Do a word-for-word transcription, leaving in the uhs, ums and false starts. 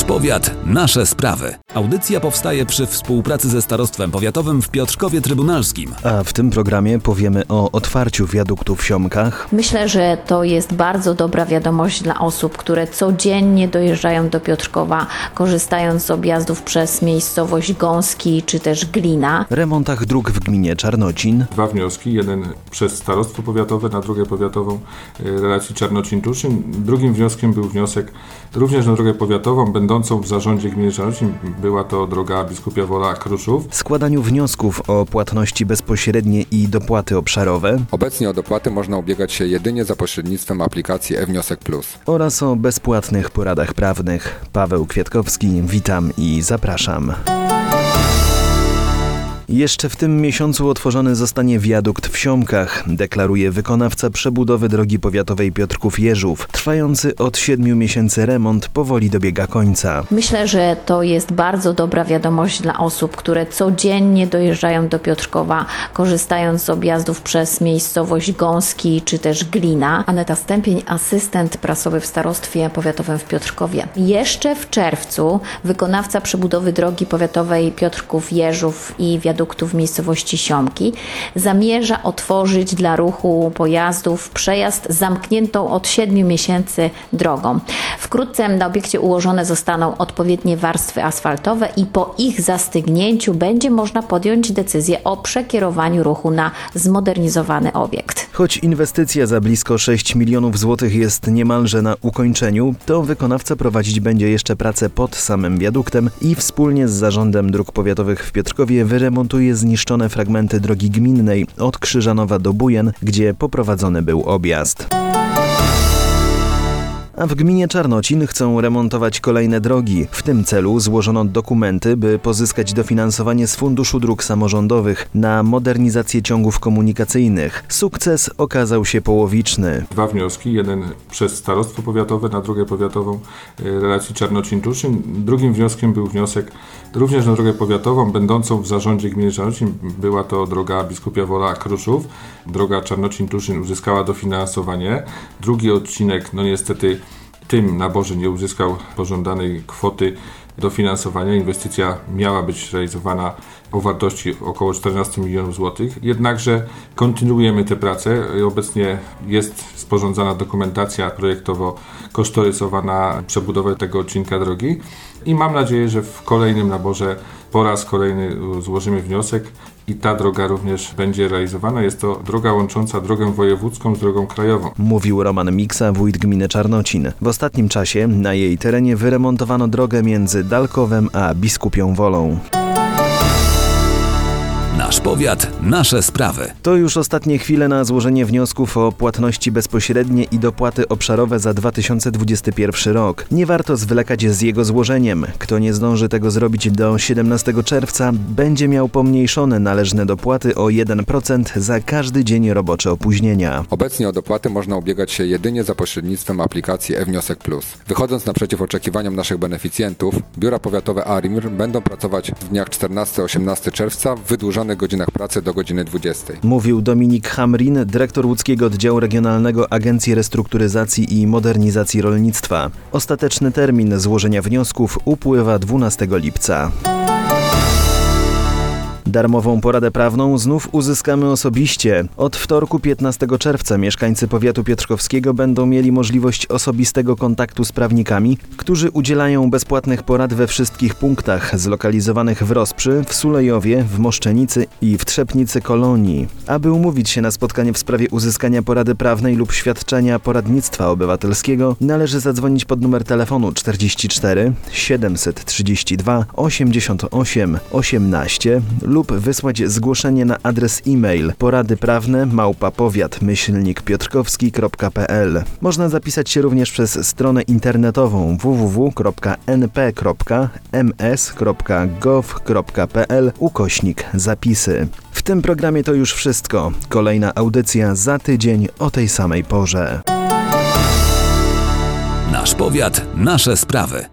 Nasz powiat, nasze sprawy. Audycja powstaje przy współpracy ze Starostwem Powiatowym w Piotrkowie Trybunalskim. A w tym programie powiemy o otwarciu wiaduktu w Siomkach. Myślę, że to jest bardzo dobra wiadomość dla osób, które codziennie dojeżdżają do Piotrkowa, korzystając z objazdów przez miejscowość Gąski czy też Glina. Remontach dróg w gminie Czarnocin. Dwa wnioski, jeden przez Starostwo Powiatowe na drogę powiatową relacji Czarnocin-Tuszyn. Drugim wnioskiem był wniosek również na drogę powiatową, będącą w zarządzie gminy Czarnocin. Była to droga Biskupia Wola-Kruszów. Składaniu wniosków o płatności bezpośrednie i dopłaty obszarowe. Obecnie o dopłaty można ubiegać się jedynie za pośrednictwem aplikacji e-Wniosek Plus. Oraz o bezpłatnych poradach prawnych. Paweł Kwiatkowski, witam i zapraszam. Jeszcze w tym miesiącu otworzony zostanie wiadukt w Siomkach, deklaruje wykonawca przebudowy drogi powiatowej Piotrków-Jeżów. Trwający od siedmiu miesięcy remont powoli dobiega końca. Myślę, że to jest bardzo dobra wiadomość dla osób, które codziennie dojeżdżają do Piotrkowa, korzystając z objazdów przez miejscowość Gąski czy też Glina. Aneta Stępień, asystent prasowy w Starostwie Powiatowym w Piotrkowie. Jeszcze w czerwcu wykonawca przebudowy drogi powiatowej Piotrków-Jeżów i wiaduktu w miejscowości Siomki zamierza otworzyć dla ruchu pojazdów przejazd zamkniętą od siedmiu miesięcy drogą. Wkrótce na obiekcie ułożone zostaną odpowiednie warstwy asfaltowe i po ich zastygnięciu będzie można podjąć decyzję o przekierowaniu ruchu na zmodernizowany obiekt. Choć inwestycja za blisko sześć milionów złotych jest niemalże na ukończeniu, to wykonawca prowadzić będzie jeszcze pracę pod samym wiaduktem i wspólnie z Zarządem Dróg Powiatowych w Piotrkowie wyremontuje zniszczone fragmenty drogi gminnej od Krzyżanowa do Bujen, gdzie poprowadzony był objazd. A w gminie Czarnocin chcą remontować kolejne drogi. W tym celu złożono dokumenty, by pozyskać dofinansowanie z Funduszu Dróg Samorządowych na modernizację ciągów komunikacyjnych. Sukces okazał się połowiczny. Dwa wnioski, jeden przez Starostwo Powiatowe na drogę powiatową relacji Czarnocin-Tuszyn. Drugim wnioskiem był wniosek również na drogę powiatową, będącą w zarządzie gminy Czarnocin. Była to droga Biskupia Wola-Kruszów. Droga Czarnocin-Tuszyn uzyskała dofinansowanie. Drugi odcinek, no niestety, w tym naborze nie uzyskał pożądanej kwoty dofinansowania. Inwestycja miała być realizowana o wartości około czternaście milionów złotych. Jednakże kontynuujemy te prace. Obecnie jest sporządzana dokumentacja projektowo-kosztorysowa na przebudowę tego odcinka drogi i mam nadzieję, że w kolejnym naborze po raz kolejny złożymy wniosek i ta droga również będzie realizowana. Jest to droga łącząca drogę wojewódzką z drogą krajową. Mówił Roman Miksa, wójt gminy Czarnocin. W ostatnim czasie na jej terenie wyremontowano drogę między Dalkowem a Biskupią Wolą. Nasz powiat, nasze sprawy. To już ostatnie chwile na złożenie wniosków o płatności bezpośrednie i dopłaty obszarowe za dwa tysiące dwudziesty pierwszy rok. Nie warto zwlekać z jego złożeniem. Kto nie zdąży tego zrobić do siedemnastego czerwca, będzie miał pomniejszone należne dopłaty o jeden procent za każdy dzień roboczy opóźnienia. Obecnie o dopłaty można ubiegać się jedynie za pośrednictwem aplikacji e-Wniosek Plus. Wychodząc naprzeciw oczekiwaniom naszych beneficjentów, biura powiatowe A R I M R będą pracować w dniach czternastego do osiemnastego czerwca w wydłużonych godzinach pracy do godziny dwudziestej. Mówił Dominik Hamrin, dyrektor łódzkiego oddziału regionalnego Agencji Restrukturyzacji i Modernizacji Rolnictwa. Ostateczny termin złożenia wniosków upływa dwunastego lipca. Darmową poradę prawną znów uzyskamy osobiście. Od wtorku piętnastego czerwca mieszkańcy powiatu piotrkowskiego będą mieli możliwość osobistego kontaktu z prawnikami, którzy udzielają bezpłatnych porad we wszystkich punktach zlokalizowanych w Rosprzy, w Sulejowie, w Moszczenicy i w Trzepnicy Kolonii. Aby umówić się na spotkanie w sprawie uzyskania porady prawnej lub świadczenia poradnictwa obywatelskiego, należy zadzwonić pod numer telefonu czterdzieści cztery siedemset trzydzieści dwa osiemdziesiąt osiem osiemnaście lub wysłać zgłoszenie na adres e-mail poradyprawne małpa powiat myślnik piotrkowski kropka p l. Można zapisać się również przez stronę internetową w w w kropka n p kropka m s kropka gov kropka p l ukośnik zapisy. W tym programie to już wszystko. Kolejna audycja za tydzień o tej samej porze. Nasz powiat, nasze sprawy.